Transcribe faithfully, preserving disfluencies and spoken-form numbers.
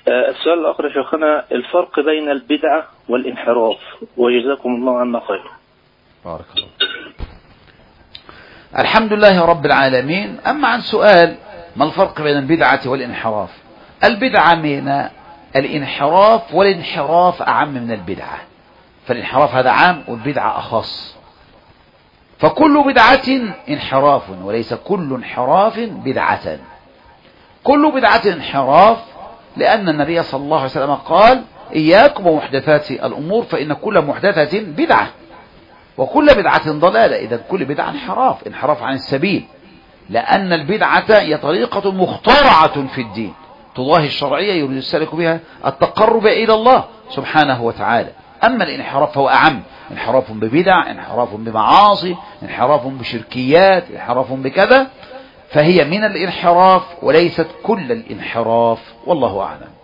السؤال الآخر يا شيخنا، الفرق بين البدعة والانحراف، وجزاكم الله عنا خير. بارك الله. الحمد لله رب العالمين. أما عن سؤال ما الفرق بين البدعة والانحراف، البدعة من الانحراف، والانحراف أعم من البدعة، فالانحراف هذا عام والبدعة أخص. فكل بدعة انحراف وليس كل انحراف بدعة. كل بدعة انحراف لأن النبي صلى الله عليه وسلم قال إياكم ومحدثات الأمور فإن كل محدثة بدعة وكل بدعة ضلالة. إذا كل بدعة انحراف، انحراف عن السبيل، لأن البدعة هي طريقة مخترعة في الدين تضاهي الشرعية يريد السالك بها التقرب إلى الله سبحانه وتعالى. أما الانحراف فهو أعم، انحراف ببدع، انحراف بمعاصي، انحراف بشركيات، انحراف بكذا، فهي من الانحراف وليست كل الانحراف، والله أعلم.